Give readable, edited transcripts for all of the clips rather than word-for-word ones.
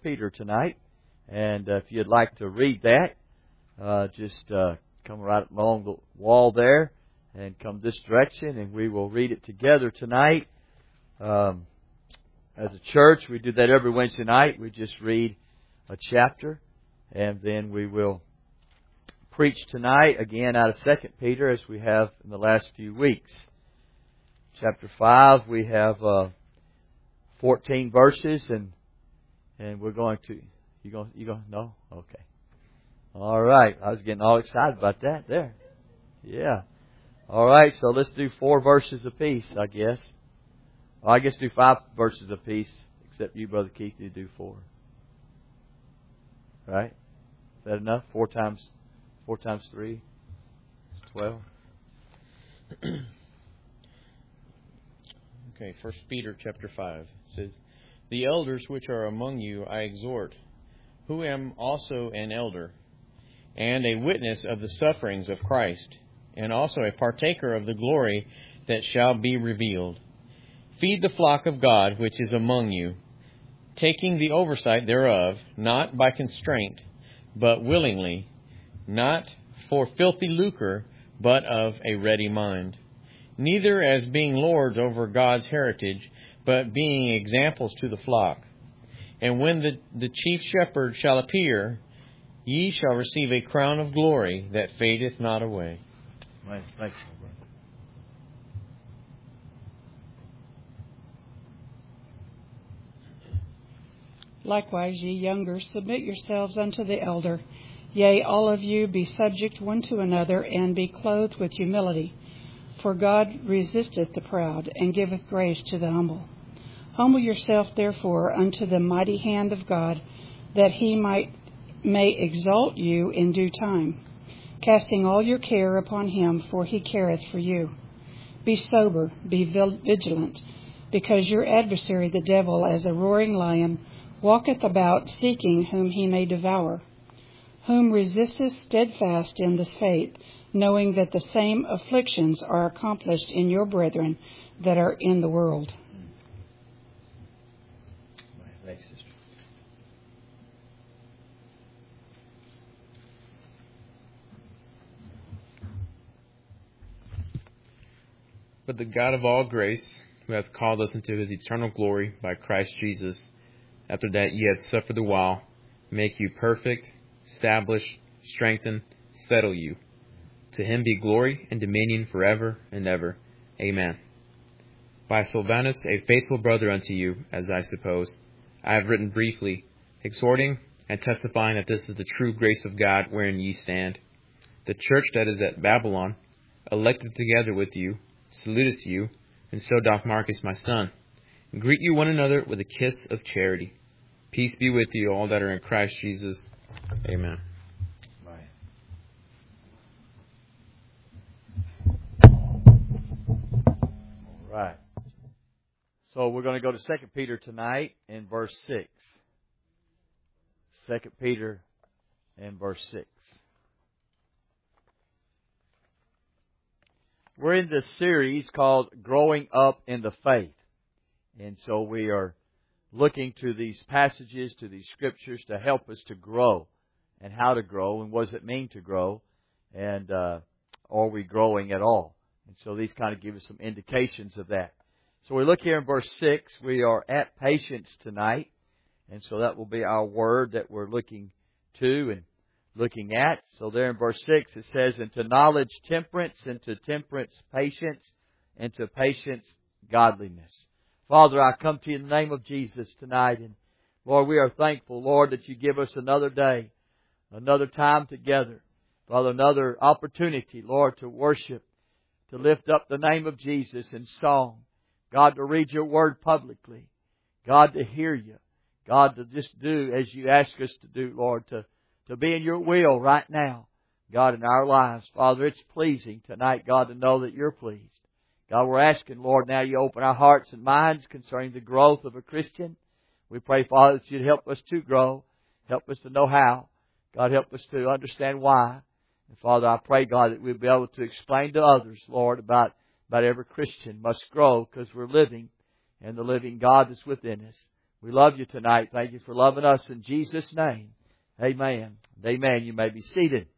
Peter tonight. And if you'd like to read that, just come right along the wall there and come this direction, and we will read it together tonight. As a church, we do that every Wednesday night. We just read a chapter, and then we will preach tonight again out of 2 Peter as we have in the last few weeks. Chapter 5, we have 14 verses, and we're going to... You going? No? Okay. All right. I was getting all excited about that there. Yeah. All right. So let's do 4 verses apiece, I guess. Well, I guess do 5 verses apiece, except you, Brother Keith, you do 4. Right? Is that enough? 4 times 3 is 12. Okay. 1 Peter chapter 5 says, "The elders which are among you I exhort, who am also an elder, and a witness of the sufferings of Christ, and also a partaker of the glory that shall be revealed. Feed the flock of God which is among you, taking the oversight thereof, not by constraint, but willingly, not for filthy lucre, but of a ready mind. Neither as being lords over God's heritage, but being examples to the flock. And when the chief shepherd shall appear, ye shall receive a crown of glory that fadeth not away." Nice. Thanks, brother. "Likewise, ye younger, submit yourselves unto the elder. Yea, all of you be subject one to another, and be clothed with humility. For God resisteth the proud, and giveth grace to the humble. Humble yourself, therefore, unto the mighty hand of God, that he may exalt you in due time, casting all your care upon him, for he careth for you. Be sober, be vigilant, because your adversary the devil, as a roaring lion, walketh about, seeking whom he may devour. Whom resisteth steadfast in the faith, knowing that the same afflictions are accomplished in your brethren that are in the world." Thanks, sister. "But the God of all grace, who hath called us into his eternal glory by Christ Jesus, after that ye have suffered a while, make you perfect, establish, strengthen, settle you. To him be glory and dominion forever and ever. Amen. By Silvanus, a faithful brother unto you, as I suppose, I have written briefly, exhorting and testifying that this is the true grace of God wherein ye stand. The church that is at Babylon, elected together with you, saluteth you, and so doth Marcus my son. Greet you one another with a kiss of charity. Peace be with you all that are in Christ Jesus. Amen." Right. So we're going to go to 2 Peter tonight in verse 6. 2 Peter and verse 6. We're in this series called Growing Up in the Faith. And so we are looking to these passages, to these scriptures to help us to grow and how to grow and what does it mean to grow and are we growing at all? And so these kind of give us some indications of that. So we look here in verse 6. We are at patience tonight. And so that will be our word that we're looking to and looking at. So there in verse 6 it says, "And to knowledge temperance, and to temperance patience, and to patience godliness." Father, I come to you in the name of Jesus tonight. And Lord, we are thankful, Lord, that you give us another day, another time together. Father, another opportunity, Lord, to worship, to lift up the name of Jesus in song. God, to read your word publicly. God, to hear you. God, to just do as you ask us to do, Lord, to be in your will right now, God, in our lives. Father, it's pleasing tonight, God, to know that you're pleased. God, we're asking, Lord, now you open our hearts and minds concerning the growth of a Christian. We pray, Father, that you'd help us to grow. Help us to know how. God, help us to understand why. And Father, I pray, God, that we'll be able to explain to others, Lord, about every Christian must grow because we're living and the living God that's within us. We love you tonight. Thank you for loving us in Jesus' name. Amen. Amen. You may be seated.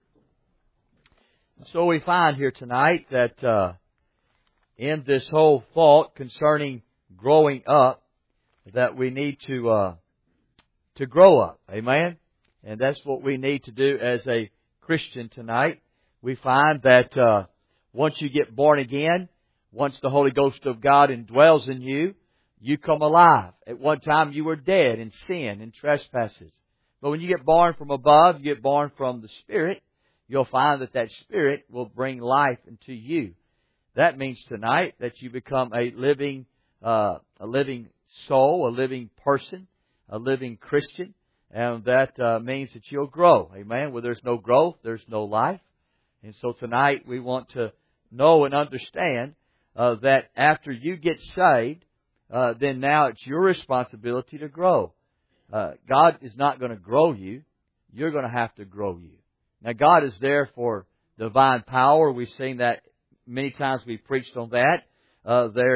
So we find here tonight that in this whole thought concerning growing up, that we need to grow up. Amen. And that's what we need to do as a Christian tonight. We find that once you get born again, once the Holy Ghost of God indwells in you, you come alive. At one time you were dead in sin and trespasses. But when you get born from above, you get born from the Spirit, you'll find that that Spirit will bring life into you. That means tonight that you become a living soul, a living person, a living Christian. And that means that you'll grow. Amen. Where there's no growth, there's no life. And so tonight we want to know and understand that after you get saved, then now it's your responsibility to grow. God is not going to grow you. You're going to have to grow you. Now God is there for divine power. We've seen that many times. We've preached on that there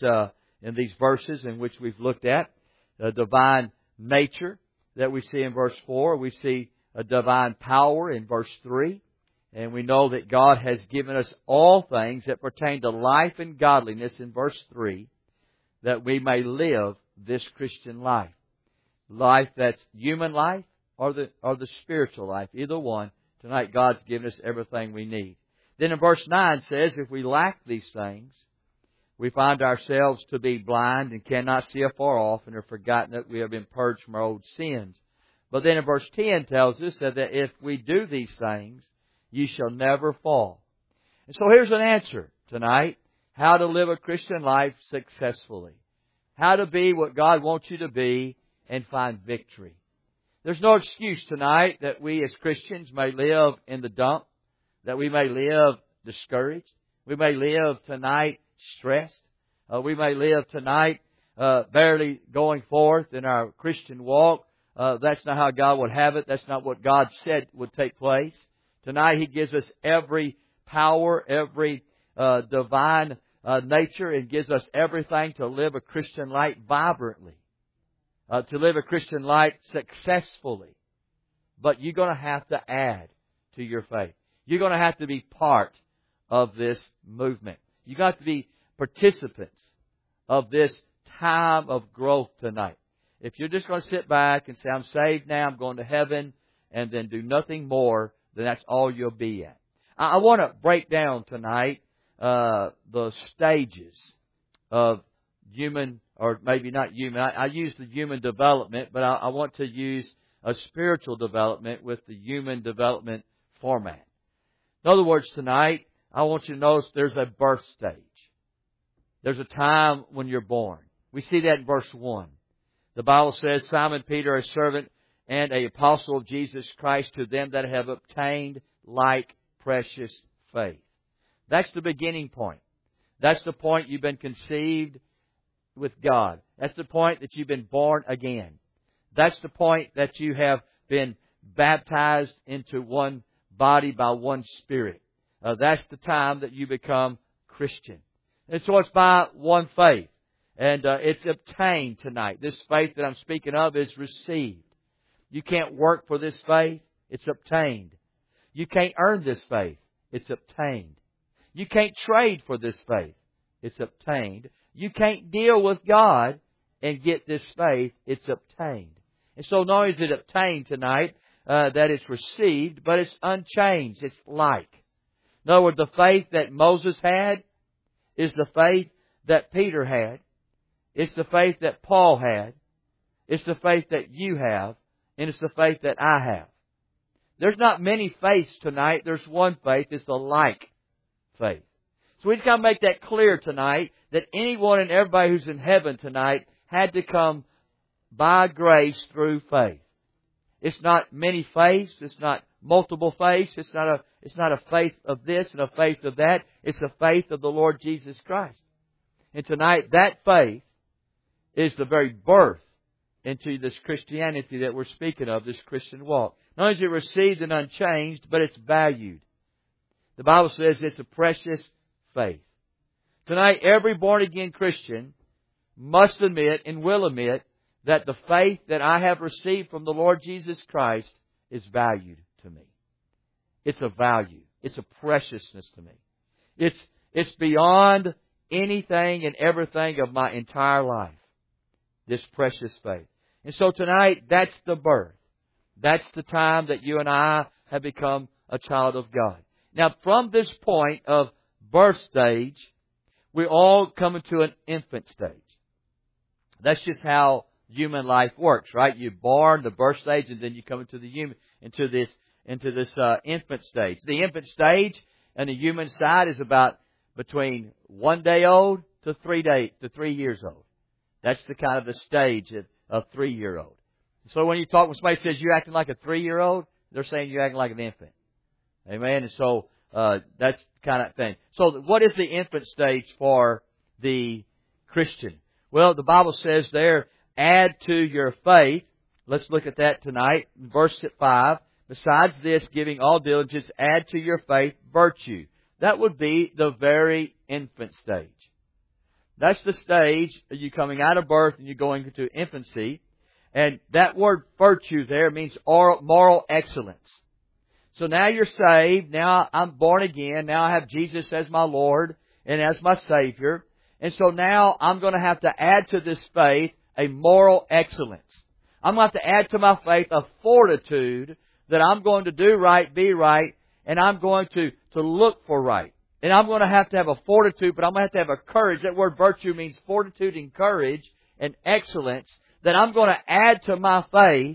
in these verses in which we've looked at. The divine nature that we see in verse 4. We see a divine power in verse 3. And we know that God has given us all things that pertain to life and godliness in verse 3, that we may live this Christian life. Life that's human life or the spiritual life. Either one. Tonight God's given us everything we need. Then in verse 9 says, if we lack these things, we find ourselves to be blind and cannot see afar off and have forgotten that we have been purged from our old sins. But then in verse 10 tells us that if we do these things, ye shall never fall. And so here's an answer tonight. How to live a Christian life successfully. How to be what God wants you to be and find victory. There's no excuse tonight that we as Christians may live in the dump, that we may live discouraged. We may live tonight stressed. We may live tonight barely going forth in our Christian walk. That's not how God would have it. That's not what God said would take place. Tonight He gives us every power, every divine nature, and gives us everything to live a Christian life vibrantly. To live a Christian life successfully. But you're going to have to add to your faith. You're going to have to be part of this movement. You've got to be participants of this time of growth tonight. If you're just going to sit back and say, I'm saved now, I'm going to heaven, and then do nothing more, then that's all you'll be at. I want to break down tonight the stages of human, or maybe not human. I use the human development, but I want to use a spiritual development with the human development format. In other words, tonight, I want you to notice there's a birth stage. There's a time when you're born. We see that in verse 1. The Bible says, Simon Peter, a servant and an apostle of Jesus Christ, to them that have obtained like precious faith. That's the beginning point. That's the point you've been conceived with God. That's the point that you've been born again. That's the point that you have been baptized into one body by one Spirit. That's the time that you become Christian. And so it's by one faith. And it's obtained tonight. This faith that I'm speaking of is received. You can't work for this faith. It's obtained. You can't earn this faith. It's obtained. You can't trade for this faith. It's obtained. You can't deal with God and get this faith. It's obtained. And so not only is it obtained tonight, that it's received, but it's unchanged. It's like. In other words, the faith that Moses had is the faith that Peter had. It's the faith that Paul had. It's the faith that you have. And it's the faith that I have. There's not many faiths tonight. There's one faith. It's the like faith. So we just got to make that clear tonight, that anyone and everybody who's in heaven tonight had to come by grace through faith. It's not many faiths. It's not multiple faiths. It's not a faith of this and a faith of that. It's the faith of the Lord Jesus Christ. And tonight, that faith is the very birth into this Christianity that we're speaking of, this Christian walk. Not only is it received and unchanged, but it's valued. The Bible says it's a precious faith. Tonight, every born-again Christian must admit and will admit that the faith that I have received from the Lord Jesus Christ is valued to me. It's a value. It's a preciousness to me. It's beyond anything and everything of my entire life. This precious faith. And so tonight, that's the birth. That's the time that you and I have become a child of God. Now, from this point of birth stage, we all come into an infant stage. That's just how human life works, right? You're born, the birth stage, and then you come into this infant stage. The infant stage on the human side is about between 1 day old to 3 years old. That's the kind of the stage of 3-year-old. So when you talk when somebody says you're acting like a 3-year-old, they're saying you're acting like an infant. Amen. And so that's the kind of thing. So what is the infant stage for the Christian? Well, the Bible says there, add to your faith. Let's look at that tonight. Verse 5. Besides this, giving all diligence, add to your faith virtue. That would be the very infant stage. That's the stage of you coming out of birth and you're going into infancy. And that word virtue there means moral excellence. So now you're saved. Now I'm born again. Now I have Jesus as my Lord and as my Savior. And so now I'm going to have to add to this faith a moral excellence. I'm going to have to add to my faith a fortitude that I'm going to do right, be right, and I'm going to look for right. And I'm going to have a fortitude, but I'm going to have a courage. That word virtue means fortitude and courage and excellence. That I'm going to add to my faith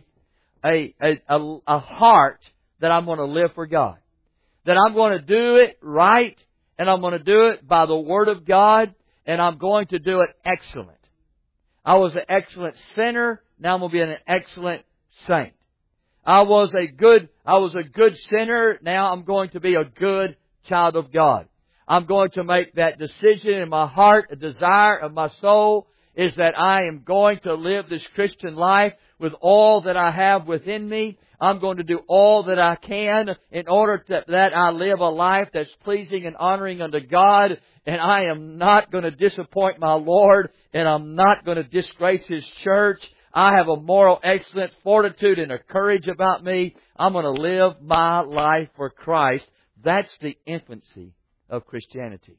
a heart that I'm going to live for God. That I'm going to do it right, and I'm going to do it by the Word of God, and I'm going to do it excellent. I was an excellent sinner, now I'm going to be an excellent saint. I was a good sinner, now I'm going to be a good child of God. I'm going to make that decision in my heart, a desire of my soul, is that I am going to live this Christian life with all that I have within me. I'm going to do all that I can in order that I live a life that's pleasing and honoring unto God. And I am not going to disappoint my Lord, and I'm not going to disgrace His church. I have a moral excellence, fortitude, and a courage about me. I'm going to live my life for Christ. That's the infancy of Christianity.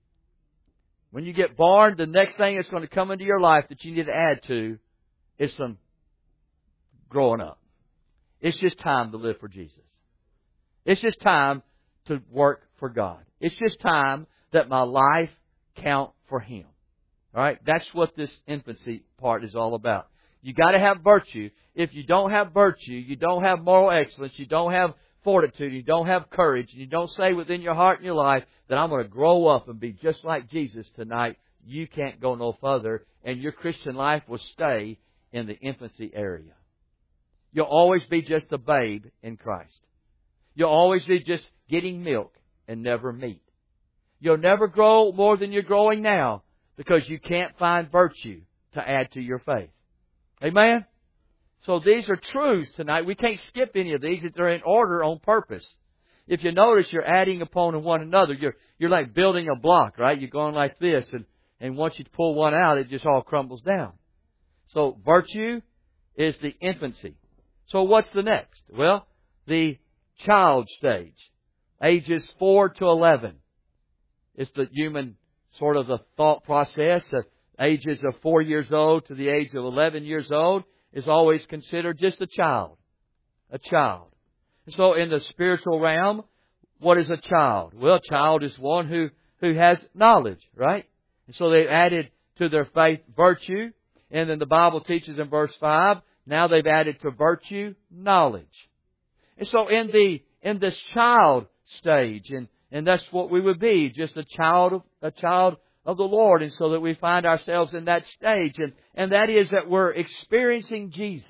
When you get born, the next thing that's going to come into your life that you need to add to is some growing up. It's just time to live for Jesus. It's just time to work for God. It's just time that my life count for Him. All right? That's what this infancy part is all about. You got to have virtue. If you don't have virtue, you don't have moral excellence, you don't have fortitude, you don't have courage, and you don't say within your heart and your life that I'm going to grow up and be just like Jesus tonight, you can't go no further, and your Christian life will stay in the infancy area. You'll always be just a babe in Christ. You'll always be just getting milk and never meat. You'll never grow more than you're growing now because you can't find virtue to add to your faith. Amen? So these are truths tonight. We can't skip any of these. They're in order on purpose. If you notice, you're adding upon one another. You're like building a block, right? You're going like this, and once you pull one out, it just all crumbles down. So virtue is the infancy. So what's the next? Well, the child stage. Ages 4 to 11. It's the human sort of the thought process. Ages of 4 years old to the age of 11 years old is always considered just a child. A child. So in the spiritual realm, what is a child? Well, a child is one who has knowledge, right? And so they added to their faith virtue. And then the Bible teaches in verse 5, now they've added to virtue knowledge. And so in this child stage, and that's what we would be, just a child of the Lord. And so that we find ourselves in that stage. And that is that we're experiencing Jesus.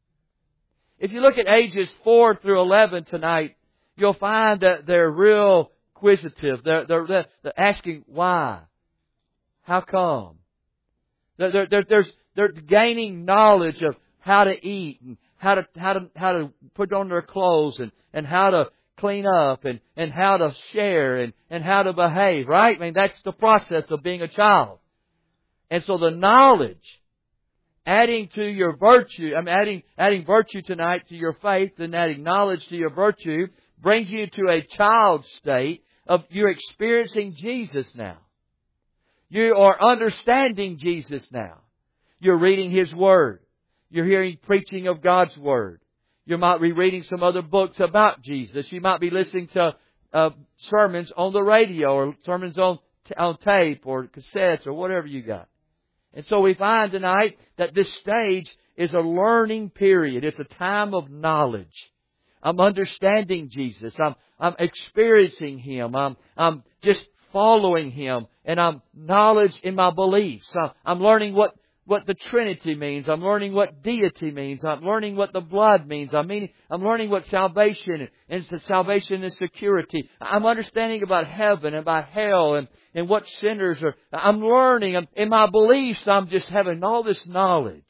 If you look at ages 4 through 11 tonight, you'll find that they're real inquisitive. They're asking why. How come? They're gaining knowledge of how to eat and how to put on their clothes and how to clean up and how to share and how to behave, right? I mean, that's the process of being a child. And so the knowledge adding to your virtue, adding virtue tonight to your faith and adding knowledge to your virtue brings you to a child state of you're experiencing Jesus now. You are understanding Jesus now. You're reading His Word. You're hearing preaching of God's Word. You might be reading some other books about Jesus. You might be listening to sermons on the radio or sermons on tape or cassettes or whatever you got. And so we find tonight that this stage is a learning period. It's a time of knowledge. I'm understanding Jesus. I'm experiencing Him. I'm just following Him. And I'm knowledge in my beliefs. I'm learning what the Trinity means. I'm learning what deity means. I'm learning what the blood means. I'm learning what salvation and salvation is security. I'm understanding about heaven and about hell and what sinners are. I'm learning. In my beliefs, I'm just having all this knowledge.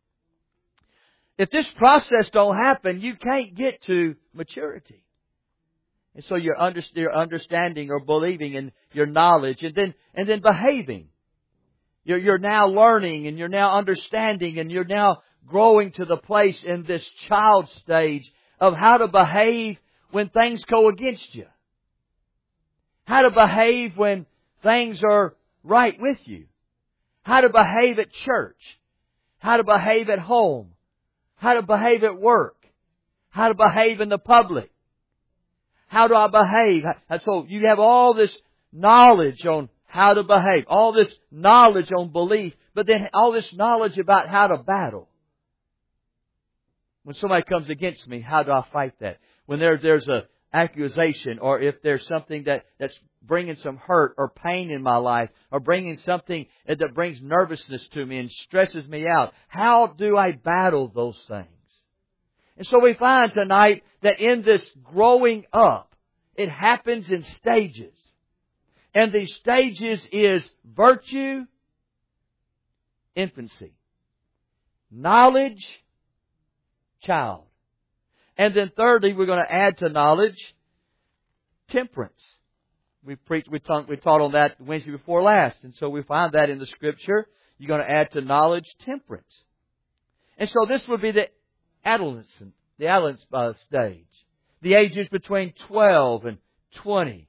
If this process don't happen, you can't get to maturity. And so your understanding or believing in your knowledge and then behaving. You're now learning and you're now understanding and you're now growing to the place in this child stage of how to behave when things go against you. How to behave when things are right with you. How to behave at church. How to behave at home. How to behave at work. How to behave in the public. How do I behave? So you have all this knowledge on how to behave. All this knowledge on belief. But then all this knowledge about how to battle. When somebody comes against me, how do I fight that? When there's an accusation or if there's something that's bringing some hurt or pain in my life or bringing something that brings nervousness to me and stresses me out. How do I battle those things? And so we find tonight that in this growing up, it happens in stages. And these stages is virtue, infancy, knowledge, child. And then thirdly, we're going to add to knowledge, temperance. We taught on that Wednesday before last. And so we find that in the Scripture. You're going to add to knowledge, temperance. And so this would be the adolescent stage. The ages between 12 and 20.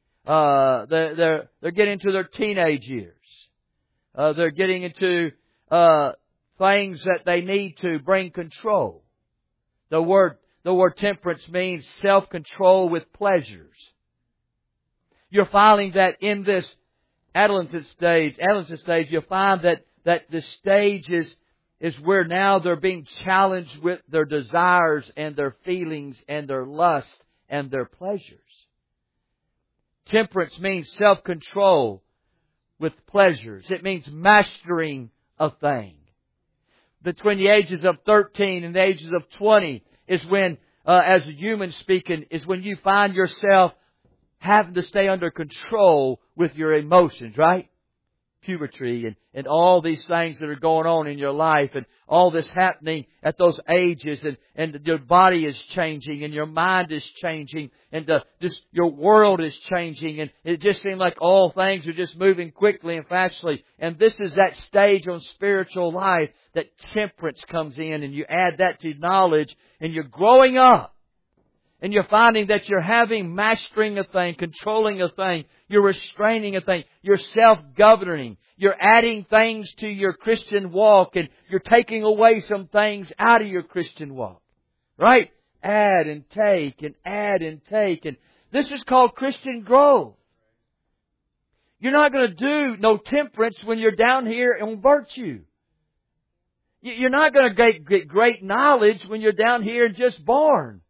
They're getting into their teenage years. They're getting into things that they need to bring control. The word temperance means self-control with pleasures. You're finding that in this adolescent stage, you'll find that the stage is where now they're being challenged with their desires and their feelings and their lust and their pleasures. Temperance means self-control with pleasures. It means mastering a thing. Between the ages of 13 and the ages of 20 is when, as a human speaking, is when you find yourself having to stay under control with your emotions, right? Puberty and all these things that are going on in your life and all this happening at those ages and your body is changing and your mind is changing and just your world is changing and it just seems like all things are just moving quickly and fastly. And this is that stage on spiritual life that temperance comes in and you add that to knowledge and you're growing up. And you're finding that you're mastering a thing, controlling a thing, you're restraining a thing, you're self-governing, you're adding things to your Christian walk, and you're taking away some things out of your Christian walk. Right? Add and take and add and take. And this is called Christian growth. You're not going to do no temperance when you're down here on virtue. You're not going to get great knowledge when you're down here and just born.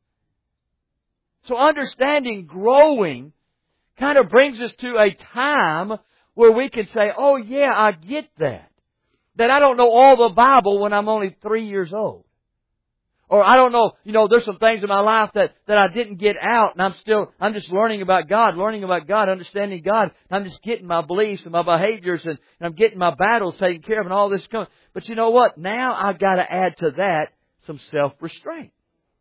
So understanding growing kind of brings us to a time where we can say, oh yeah, I get that. That I don't know all the Bible when I'm only 3 years old. Or I don't know, there's some things in my life that I didn't get out and I'm just learning about God, understanding God. I'm just getting my beliefs and my behaviors and I'm getting my battles taken care of and all this comes. But you know what? Now I've got to add to that some self-restraint.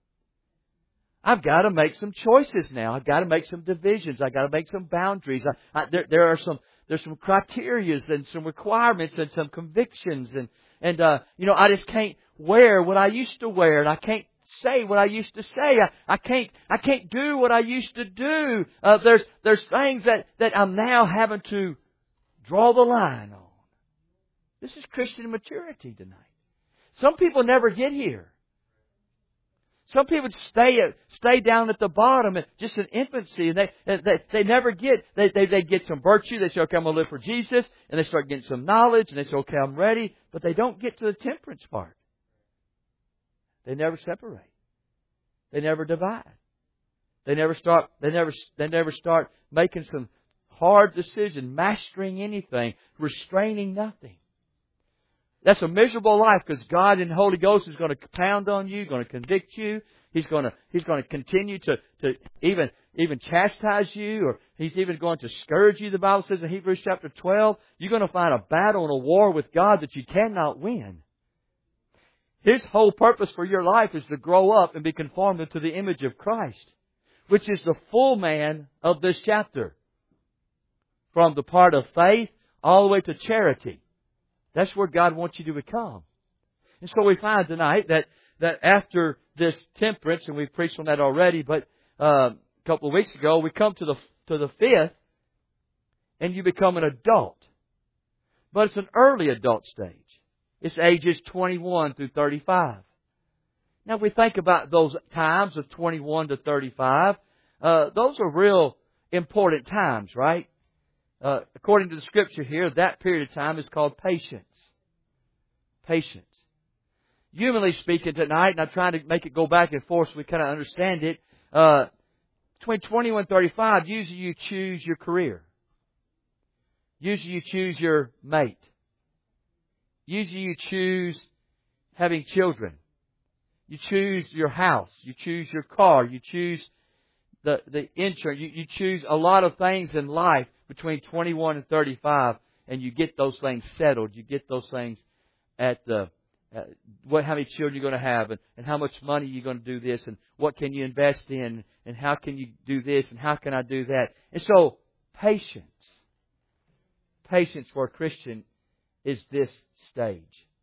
I've got to make some choices now. I've got to make some divisions. I've got to make some boundaries. There's some criterias and some requirements and some convictions and I just can't wear what I used to wear, and I can't say what I used to say. I can't do what I used to do. There's things that I'm now having to draw the line on. This is Christian maturity tonight. Some people never get here. Some people stay down at the bottom, just in infancy, and they never get. They get some virtue. They say, "Okay, I'm going to live for Jesus," and they start getting some knowledge, and they say, "Okay, I'm ready," but they don't get to the temperance part. They never separate. They never divide. They never start making some hard decision, mastering anything, restraining nothing. That's a miserable life, because God in the Holy Ghost is going to pound on you, going to convict you. He's going to continue to even chastise you, or He's even going to scourge you. The Bible says in Hebrews chapter 12, you're going to find a battle and a war with God that you cannot win. His whole purpose for your life is to grow up and be conformed into the image of Christ, which is the full man of this chapter. From the part of faith all the way to charity. That's where God wants you to become. And so we find tonight that after this temperance, and we've preached on that already, but a couple of weeks ago, we come to the fifth, and you become an adult. But it's an early adult stage. It's ages 21 through 35. Now, if we think about those times of 21 to 35, those are real important times, right? According to the Scripture here, that period of time is called patience. Patience. Humanly speaking tonight, and I'm trying to make it go back and forth so we kind of understand it, between 21 and 35, usually you choose your career. Usually you choose your mate. Usually you choose having children. You choose your house. You choose your car. You choose the insurance. You choose a lot of things in life between 21 and 35, and you get those things settled. You get those things at how many children you're going to have, and how much money you're going to do this, and what can you invest in, and how can you do this, and how can I do that. And so, patience. Patience for a Christian is this stage.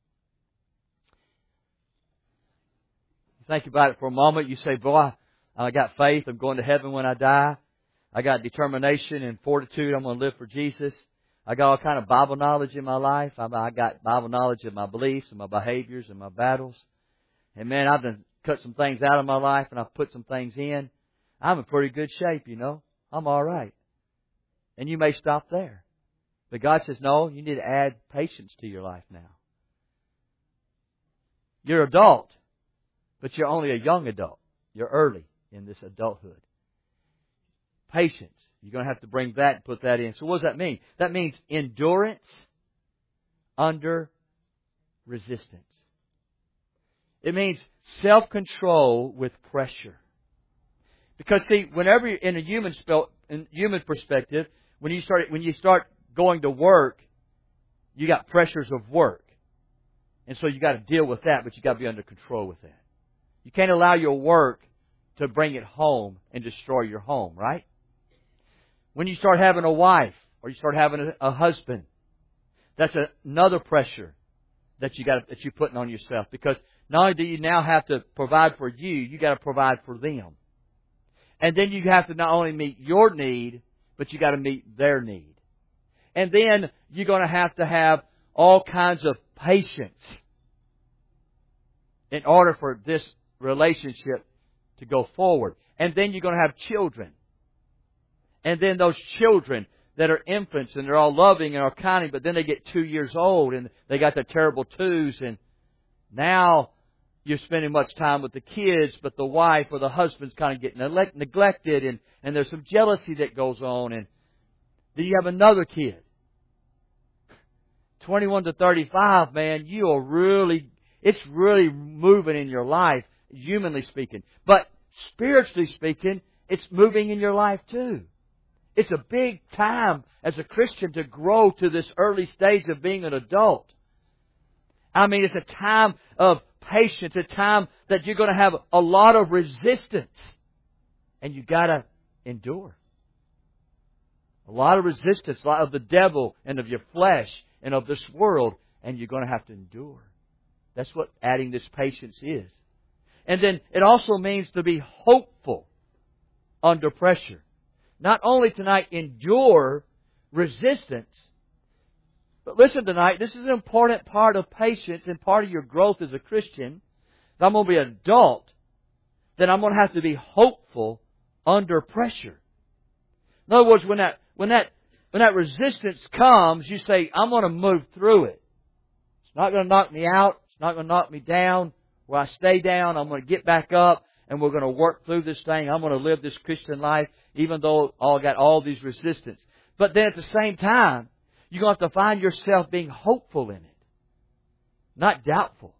Think about it for a moment. You say, boy, I got faith. I'm going to heaven when I die. I got determination and fortitude. I'm going to live for Jesus. I got all kind of Bible knowledge in my life. I got Bible knowledge of my beliefs and my behaviors and my battles. And man, I've done cut some things out of my life, and I've put some things in. I'm in pretty good shape, you know. I'm all right. And you may stop there. But God says, no, you need to add patience to your life now. You're adult, but you're only a young adult. You're early in this adulthood. Patience. You're going to have to bring that and put that in. So what does that mean? That means endurance under resistance. It means self-control with pressure. Because see, whenever you're in a human perspective, when you start going to work, you got pressures of work. And so you got to deal with that, but you got to be under control with that. You can't allow your work to bring it home and destroy your home, right? When you start having a wife or you start having a husband, that's another pressure that you're putting on yourself. Because not only do you now have to provide for you got to provide for them. And then you have to not only meet your need, but you got to meet their need. And then you're going to have all kinds of patience in order for this relationship to go forward. And then you're going to have children. And then those children that are infants and they're all loving and are kind, but then they get 2 years old and they got their terrible twos, and now you're spending much time with the kids, but the wife or the husband's kind of getting neglected, and there's some jealousy that goes on, and then you have another kid. 21 to 35, man, it's really moving in your life, humanly speaking. But spiritually speaking, it's moving in your life too. It's a big time as a Christian to grow to this early stage of being an adult. I mean, it's a time of patience, a time that you're going to have a lot of resistance. And you got to endure. A lot of resistance, a lot of the devil and of your flesh and of this world. and you're going to have to endure. That's what adding this patience is. And then it also means to be hopeful under pressure. Not only tonight endure resistance, but listen tonight, this is an important part of patience and part of your growth as a Christian. If I'm going to be an adult, then I'm going to have to be hopeful under pressure. In other words, when that resistance comes, you say, I'm going to move through it. It's not going to knock me out. It's not going to knock me down. Where I stay down, I'm going to get back up, and we're going to work through this thing. I'm going to live this Christian life, even though I got all these resistance. But then at the same time, you're going to have to find yourself being hopeful in it, not doubtful.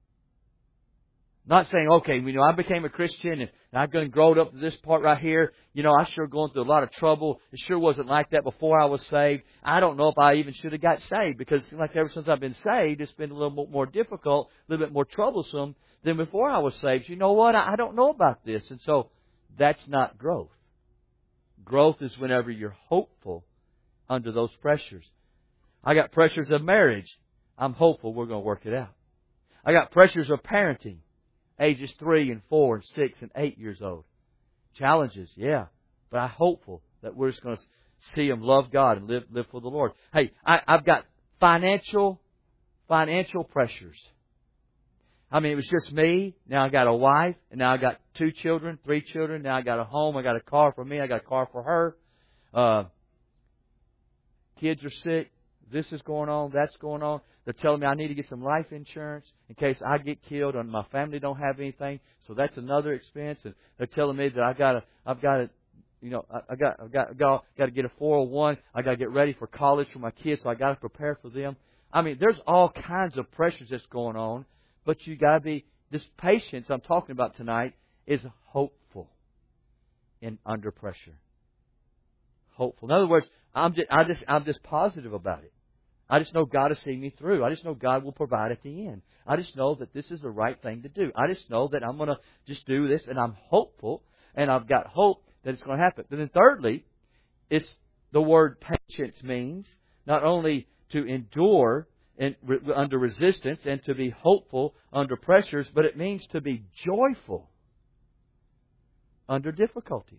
Not saying, okay, I became a Christian and I've been grown up to this part right here. I sure going through a lot of trouble. It sure wasn't like that before I was saved. I don't know if I even should have got saved, because it seems like ever since I've been saved, it's been a little more difficult, a little bit more troublesome than before I was saved. You know what? I don't know about this. And so that's not growth. Growth is whenever you're hopeful under those pressures. I got pressures of marriage. I'm hopeful we're going to work it out. I got pressures of parenting. Ages 3 and 4 and 6 and 8 years old. Challenges, yeah. But I'm hopeful that we're just going to see them love God and live for the Lord. Hey, I've got financial pressures. It was just me. Now I got a wife. And now I got 2 children, 3 children. Now I got a home. I got a car for me. I got a car for her. Kids are sick. This is going on. That's going on. They're telling me I need to get some life insurance in case I get killed and my family don't have anything. So that's another expense. And they're telling me that I've got to get a 401. I got to get ready for college for my kids. So I got to prepare for them. There's all kinds of pressures that's going on, but you got to be, this patience I'm talking about tonight is hopeful under pressure. Hopeful. In other words, I'm just positive about it. I just know God will see me through. I just know God will provide at the end. I just know that this is the right thing to do. I just know that I'm going to just do this, and I'm hopeful, and I've got hope that it's going to happen. But then thirdly, it's the word patience means not only to endure under resistance and to be hopeful under pressures, but it means to be joyful under difficulties.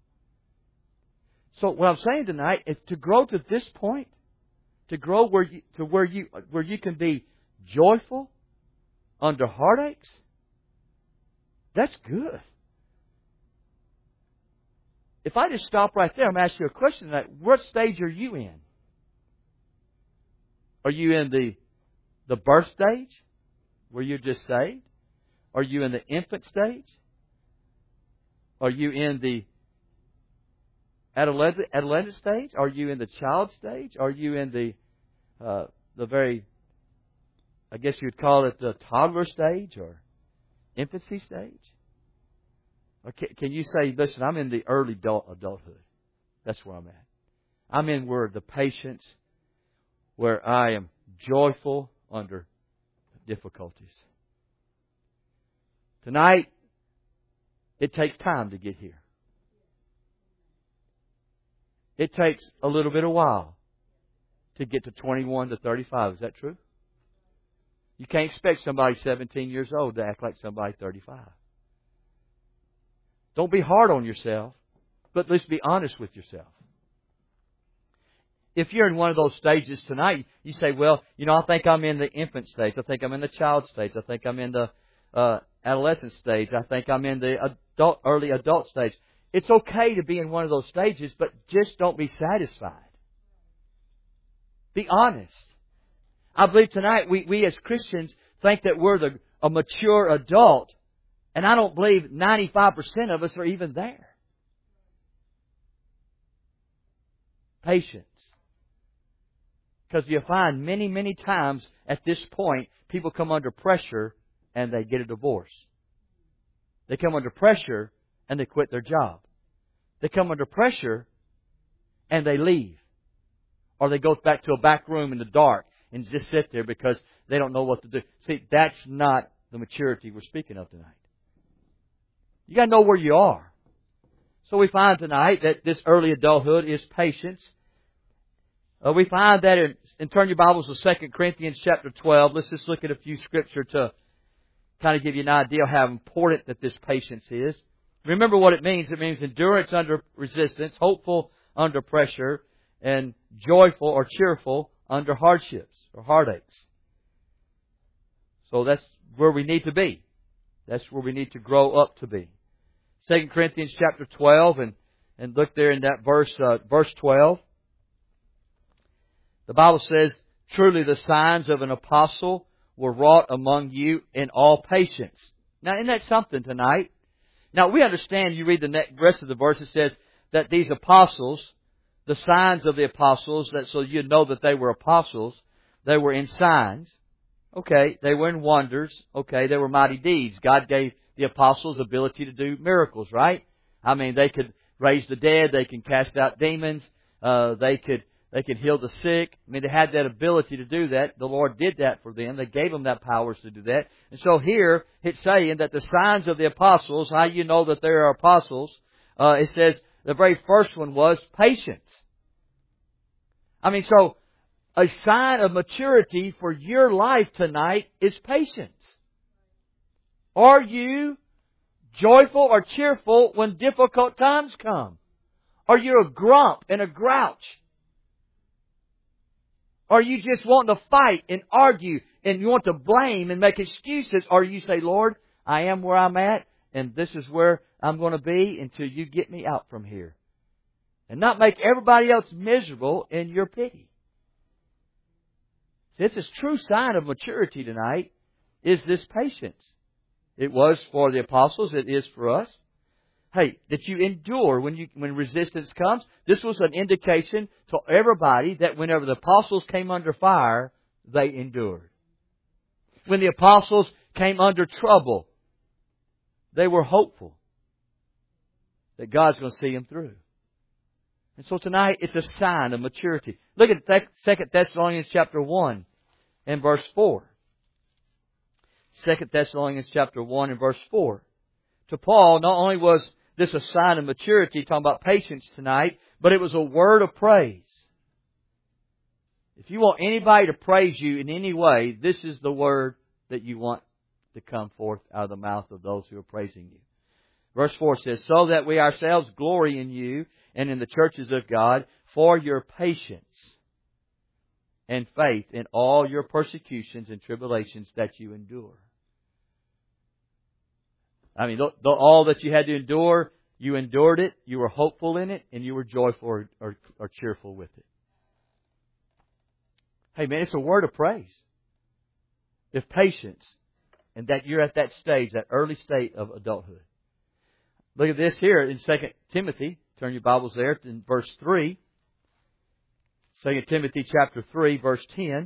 So what I'm saying tonight is to grow to this point, to grow where you can be joyful under heartaches. That's good. If I just stop right there, I'm going to ask you a question tonight. What stage are you in? Are you in the birth stage, where you're just saved? Are you in the infant stage? Are you in the adolescent stage? Are you in the child stage? Are you in the very, I guess you'd call it the toddler stage or infancy stage? Or can you say, listen, I'm in the early adulthood. That's where I'm at. I'm in where the patience, where I am joyful under difficulties. Tonight, it takes time to get here. It takes a little bit of while to get to 21 to 35. Is that true? You can't expect somebody 17 years old to act like somebody 35. Don't be hard on yourself, but let's be honest with yourself. If you're in one of those stages tonight, you say, well, I think I'm in the infant stage. I think I'm in the child stage. I think I'm in the adolescent stage. I think I'm in the early adult stage. It's okay to be in one of those stages, but just don't be satisfied. Be honest. I believe tonight we as Christians think that we're a mature adult, and I don't believe 95% of us are even there. Patience. Because you find many, many times at this point, people come under pressure and they get a divorce. They come under pressure and they quit their job. They come under pressure and they leave. Or they go back to a back room in the dark and just sit there because they don't know what to do. See, that's not the maturity we're speaking of tonight. You got to know where you are. So we find tonight that this early adulthood is patience. We find that and turn your Bibles to 2 Corinthians chapter 12. Let's just look at a few scripture to kind of give you an idea of how important that this patience is. Remember what it means. It means endurance under resistance, hopeful under pressure, and joyful or cheerful under hardships or heartaches. So that's where we need to be. That's where we need to grow up to be. 2 Corinthians chapter 12, and look there in that verse 12. The Bible says, "Truly the signs of an apostle were wrought among you in all patience." Now, isn't that something tonight? Now, we understand, you read the rest of the verse, it says that these apostles, the signs of the apostles, that so you know that they were apostles, they were in signs. Okay, they were in wonders. Okay, they were mighty deeds. God gave the apostles ability to do miracles, right? I mean, they could raise the dead, they can cast out demons, they could heal the sick. I mean, they had that ability to do that. The Lord did that for them. They gave them that powers to do that. And so here, it's saying that the signs of the apostles, how you know that they are apostles, it says the very first one was patience. I mean, so a sign of maturity for your life tonight is patience. Are you joyful or cheerful when difficult times come? Are you a grump and a grouch? Are you just wanting to fight and argue and you want to blame and make excuses? Or you say, "Lord, I am where I'm at and this is where I'm going to be until you get me out from here." And not make everybody else miserable in your pity. This is true sign of maturity tonight, is this patience. It was for the apostles, it is for us. Hey, that you endure when resistance comes. This was an indication to everybody that whenever the apostles came under fire, they endured. When the apostles came under trouble, they were hopeful that God's going to see them through. And so tonight, it's a sign of maturity. Look at 2 Thessalonians chapter 1 and verse 4. 2 Thessalonians chapter 1 and verse 4. To Paul, not only was this a sign of maturity, talking about patience tonight, but it was a word of praise. If you want anybody to praise you in any way, this is the word that you want to come forth out of the mouth of those who are praising you. Verse 4 says, "So that we ourselves glory in you and in the churches of God for your patience and faith in all your persecutions and tribulations that you endure." I mean, all that you had to endure, you endured it, you were hopeful in it, and you were joyful or cheerful with it. Hey man, it's a word of praise. If patience, and that you're at that stage, that early state of adulthood. Look at this here in 2 Timothy. Turn your Bibles there in verse 3. 2 Timothy chapter 3, verse 10.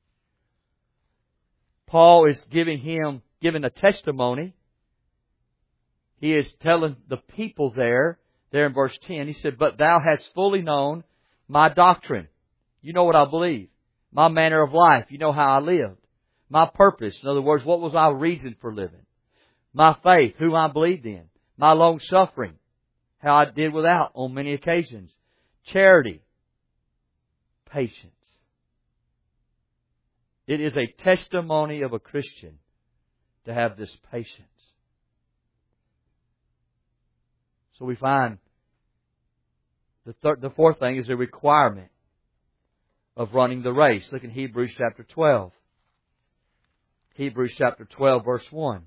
Paul is giving a testimony. He is telling the people there in verse 10, he said, "But thou hast fully known my doctrine." You know what I believe. My manner of life. You know how I lived. My purpose. In other words, what was my reason for living? My faith. Who I believed in. My long suffering. How I did without on many occasions. Charity. Patience. It is a testimony of a Christian to have this patience. So we find the fourth thing is a requirement of running the race. Look in Hebrews chapter 12. Hebrews chapter 12 verse 1.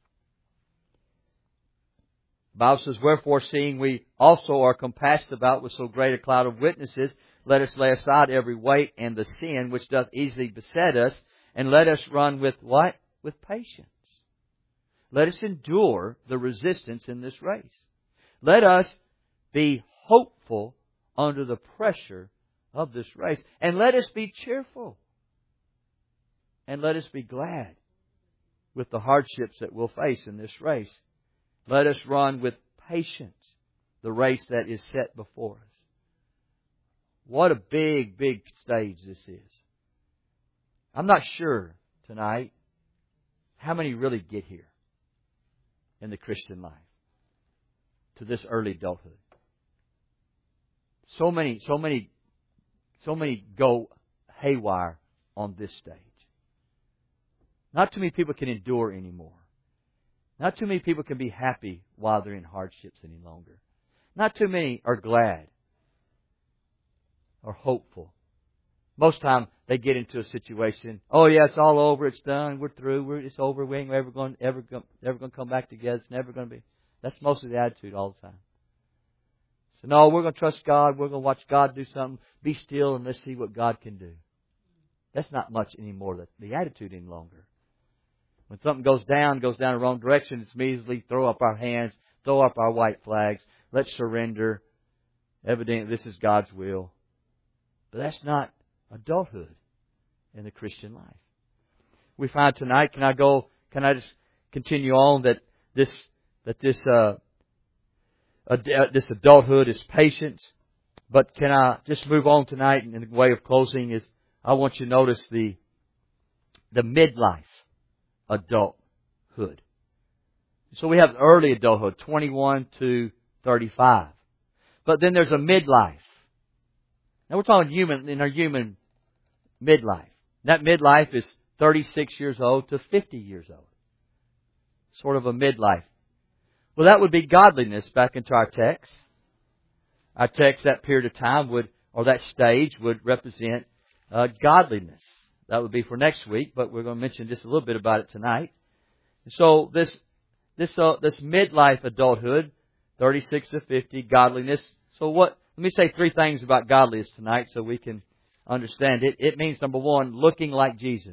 The Bible says, "Wherefore, seeing we also are compassed about with so great a cloud of witnesses, let us lay aside every weight and the sin which doth easily beset us, and let us run with" what? With patience. Let us endure the resistance in this race. Let us be hopeful under the pressure of this race. And let us be cheerful. And let us be glad with the hardships that we'll face in this race. Let us run with patience the race that is set before us. What a big, big stage this is. I'm not sure tonight how many really get here in the Christian life to this early adulthood. So many So many go haywire on this stage. Not too many people can endure anymore. Not too many people can be happy while they're in hardships any longer. Not too many are glad or hopeful. Most time they get into a situation, oh yeah, it's all over, it's done, we're through, it's over, we ain't ever going to come back together, it's never going to be. That's most of the attitude all the time. So no, we're going to trust God, we're going to watch God do something, be still and let's see what God can do. That's not much anymore, the attitude any longer. When something goes down the wrong direction, it's immediately throw up our hands, throw up our white flags, let's surrender. Evidently this is God's will. But that's not adulthood in the Christian life. We find tonight, can I just continue on that this adulthood is patience. But can I just move on tonight in the way of closing is I want you to notice the midlife adulthood. So we have early adulthood, 21 to 35. But then there's a midlife. Now we're talking in our human midlife. That midlife is 36 years old to 50 years old. Sort of a midlife. Well, that would be godliness back into our text. Our text, that period of time that stage would represent godliness. That would be for next week, but we're going to mention just a little bit about it tonight. So this midlife adulthood, 36 to 50, godliness. So let me say three things about godliness tonight so we can understand it. It means, number one, looking like Jesus.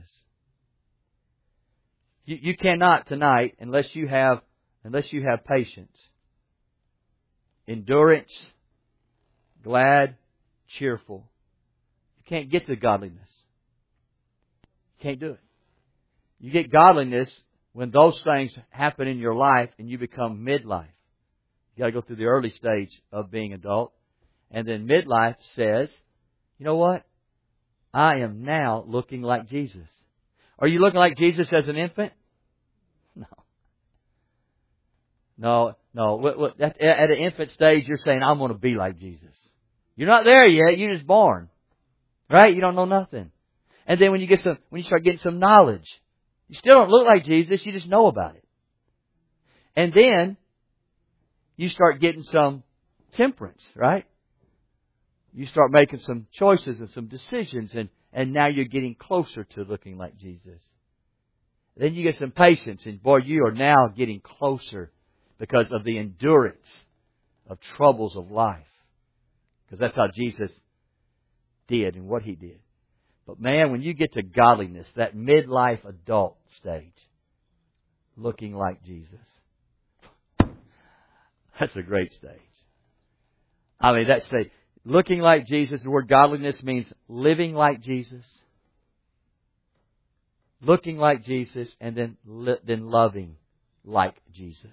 You cannot tonight, unless you have patience, endurance, glad, cheerful. You can't get to godliness. You can't do it. You get godliness when those things happen in your life and you become midlife. You got to go through the early stage of being adult. And then midlife says, you know what? I am now looking like Jesus. Are you looking like Jesus as an infant? No. At an infant stage, you're saying, I'm going to be like Jesus. You're not there yet. You're just born. Right? You don't know nothing. And then when you start getting some knowledge, you still don't look like Jesus. You just know about it. And then you start getting some temperance, right? You start making some choices and some decisions, and now you're getting closer to looking like Jesus. Then you get some patience, and boy, you are now getting closer because of the endurance of troubles of life. Because that's how Jesus did and what He did. But man, when you get to godliness, that midlife adult stage, looking like Jesus, that's a great stage. I mean, that stage, looking like Jesus, the word godliness means living like Jesus, looking like Jesus, and then loving like Jesus.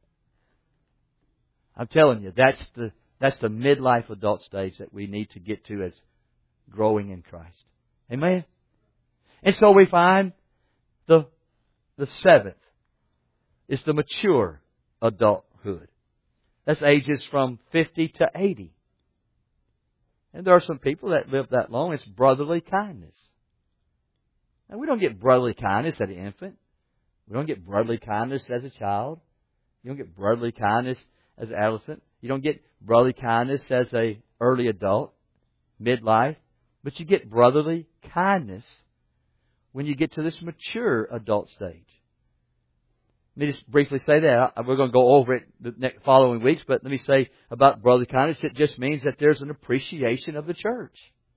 I'm telling you, that's the midlife adult stage that we need to get to as growing in Christ. Amen? And so we find the seventh is the mature adulthood. That's ages from 50 to 80. And there are some people that live that long. It's brotherly kindness. Now, we don't get brotherly kindness as an infant. We don't get brotherly kindness as a child. You don't get brotherly kindness as an adolescent. You don't get brotherly kindness as a early adult, midlife. But you get brotherly kindness when you get to this mature adult stage. Let me just briefly say that. We're going to go over it the next following weeks, but let me say about brotherly kindness, it just means that there's an appreciation of the church.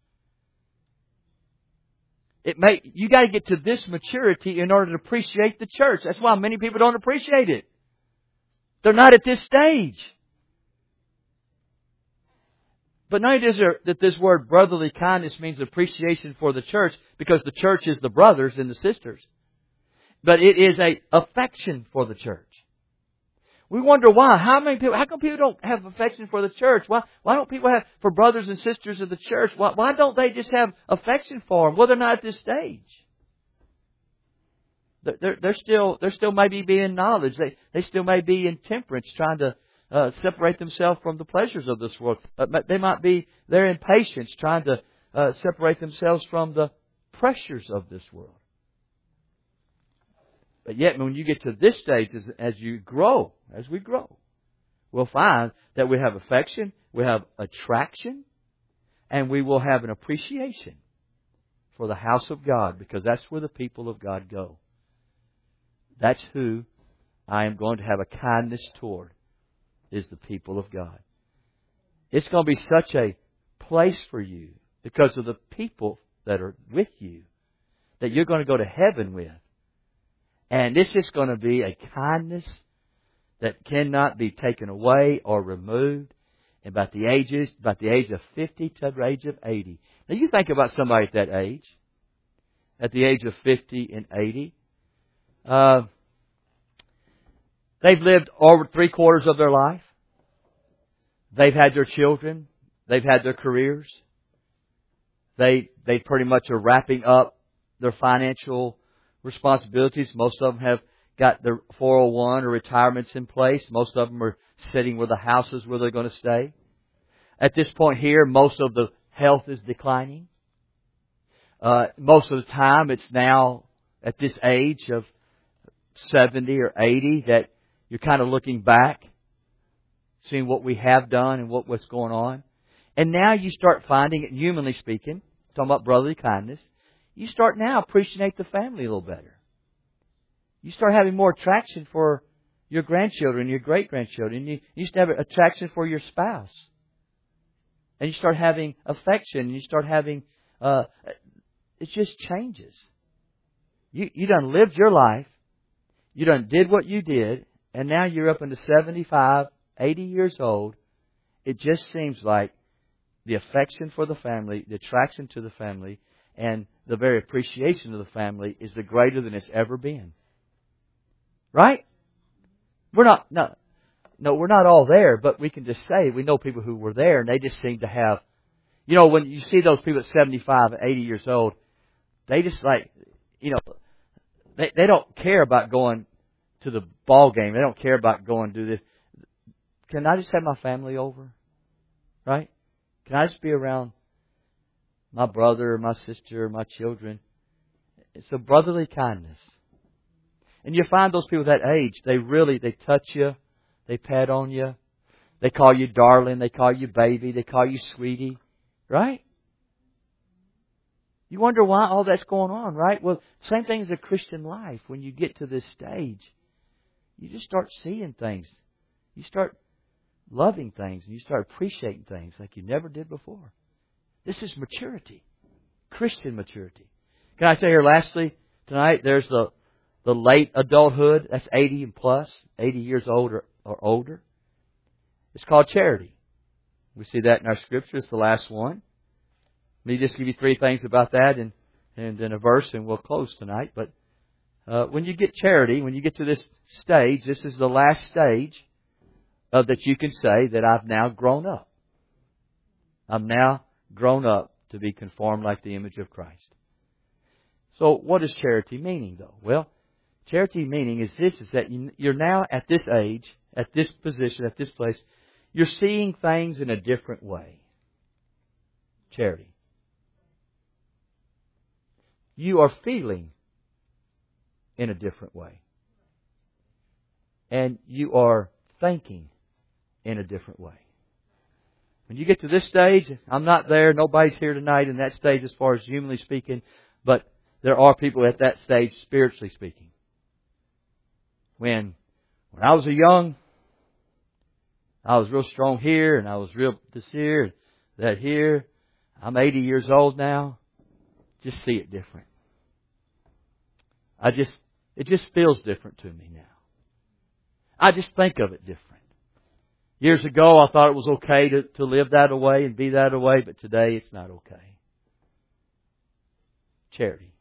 You got to get to this maturity in order to appreciate the church. That's why many people don't appreciate it. They're not at this stage. But not only is there that this word brotherly kindness means appreciation for the church, because the church is the brothers and the sisters. But it is a affection for the church. We wonder why. How come people don't have affection for the church? Why don't people have for brothers and sisters of the church? Why don't they just have affection for them? Well, they're not at this stage. They're still maybe being knowledge. They still may be in temperance, trying to separate themselves from the pleasures of this world. They might be, they're in patience, trying to separate themselves from the pressures of this world. But yet, when you get to this stage, as we grow, we'll find that we have affection, we have attraction, and we will have an appreciation for the house of God, because that's where the people of God go. That's who I am going to have a kindness toward, is the people of God. It's going to be such a place for you because of the people that are with you that you're going to go to heaven with. And this is going to be a kindness that cannot be taken away or removed. About the age of 50 to the age of 80. Now you think about somebody at that age, at the age of 50 and 80. They've lived over 3/4 of their life. They've had their children. They've had their careers. They pretty much are wrapping up their financial responsibilities. Most of them have got their 401 or retirements in place. Most of them are sitting with the houses where they're going to stay. At this point here, most of the health is declining. Most of the time, it's now at this age of 70 or 80 that you're kind of looking back, seeing what we have done and what's going on. And now you start finding it, humanly speaking, talking about brotherly kindness, you start now appreciate the family a little better. You start having more attraction for your grandchildren, your great-grandchildren. You used to have attraction for your spouse. And you start having affection. And you start having... it just changes. You done lived your life. You done did what you did. And now you're up into 75, 80 years old. It just seems like the affection for the family, the attraction to the family, and the very appreciation of the family is the greater than it's ever been. Right? We're not all there, but we can just say we know people who were there and they just seem to have, when you see those people at 75 and 80 years old, they just they don't care about going to the ball game. They don't care about going to do this. Can I just have my family over? Right? Can I just be around my brother or my sister or my children? It's a brotherly kindness. And you find those people that age, they touch you, they pat on you, they call you darling, they call you baby, they call you sweetie. Right? You wonder why all that's going on, right? Well, same thing as a Christian life. When you get to this stage, you just start seeing things. You start loving things and you start appreciating things like you never did before. This is maturity. Christian maturity. Can I say here lastly, tonight, there's the late adulthood. That's 80 and plus, 80 years old or older. It's called charity. We see that in our scripture. It's the last one. Let me just give you 3 things about that and then a verse and we'll close tonight. But when you get charity, when you get to this stage, this is the last stage that you can say that I've now grown up. I'm now grown up to be conformed like the image of Christ. So what is charity meaning though? Well, charity meaning is this, is that you're now at this age, at this position, at this place, you're seeing things in a different way. Charity. You are feeling in a different way. And you are thinking in a different way. When you get to this stage, I'm not there, nobody's here tonight in that stage as far as humanly speaking, but there are people at that stage spiritually speaking. When I was young, I was real strong here and I was real this here, that here. I'm 80 years old now. Just see it different. It just feels different to me now. I just think of it different. Years ago, I thought it was okay to live that way and be that way, but today it's not okay. Charity.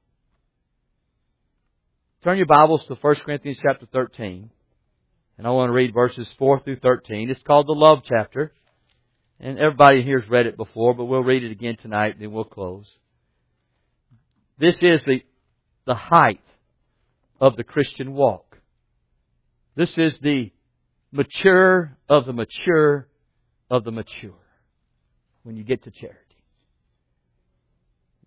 Turn your Bibles to 1 Corinthians chapter 13. And I want to read verses 4 through 13. It's called the love chapter. And everybody here has read it before, but we'll read it again tonight and then we'll close. This is the height of the Christian walk. This is the mature of the mature of the mature when you get to charity.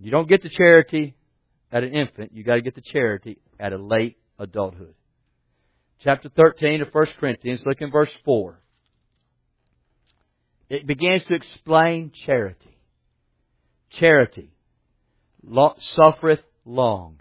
You don't get the charity at an infant. You got to get the charity at a late adulthood. Chapter 13 of 1 Corinthians, look in verse 4. It begins to explain charity. Charity suffereth long.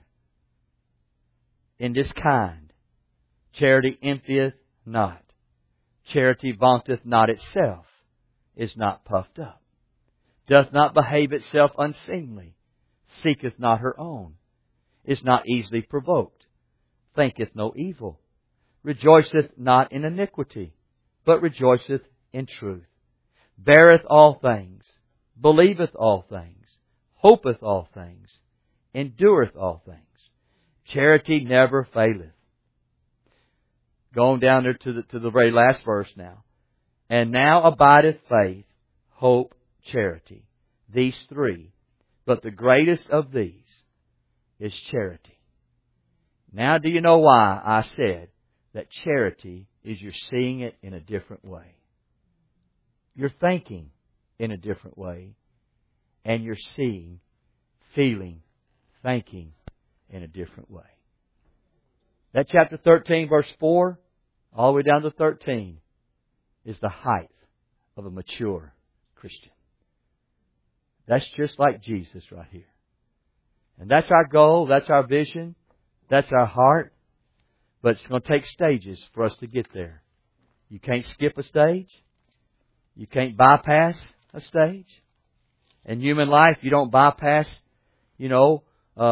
In this kind, charity envieth not. Charity vaunteth not itself, is not puffed up, doth not behave itself unseemly, seeketh not her own, is not easily provoked, thinketh no evil, rejoiceth not in iniquity, but rejoiceth in truth, beareth all things, believeth all things, hopeth all things, endureth all things. Charity never faileth. Going down there to the very last verse now. And now abideth faith, hope, charity. These three. But the greatest of these is charity. Now do you know why I said that charity is you're seeing it in a different way? You're thinking in a different way. And you're seeing, feeling, thinking in a different way. That chapter 13, verse 4, all the way down to 13, is the height of a mature Christian. That's just like Jesus right here. And that's our goal, that's our vision, that's our heart. But it's going to take stages for us to get there. You can't skip a stage. You can't bypass a stage. In human life, you don't bypass, you don't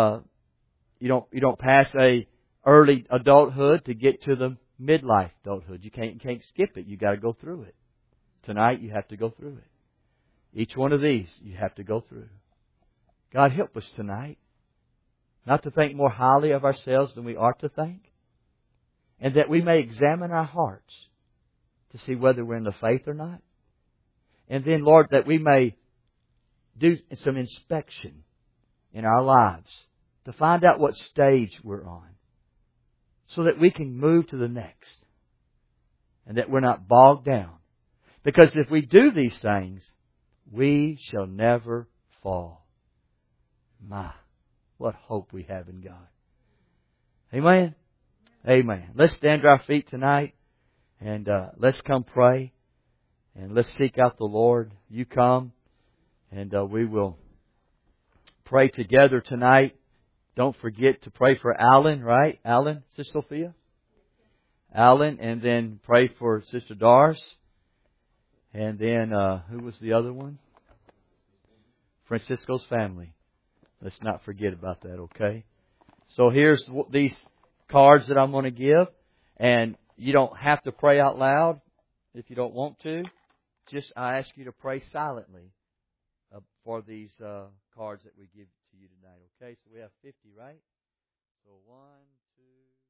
pass a early adulthood to get to the midlife adulthood. You can't skip it. You got to go through it. Tonight, you have to go through it. Each one of these, you have to go through. God, help us tonight not to think more highly of ourselves than we ought to think, and that we may examine our hearts to see whether we're in the faith or not. And then, Lord, that we may do some inspection in our lives to find out what stage we're on, so that we can move to the next, and that we're not bogged down. Because if we do these things, we shall never fall. My, what hope we have in God. Amen? Amen. Let's stand to our feet tonight, and let's come pray, and let's seek out the Lord. You come, and we will pray together tonight. Don't forget to pray for Alan, right? Alan, Sister Sophia? Alan, and then pray for Sister Doris. And then, who was the other one? Francisco's family. Let's not forget about that, okay? So here's these cards that I'm going to give. And you don't have to pray out loud if you don't want to. Just, I ask you to pray silently for these cards that we give to you tonight, okay? So we have 50, right? So 1, 2...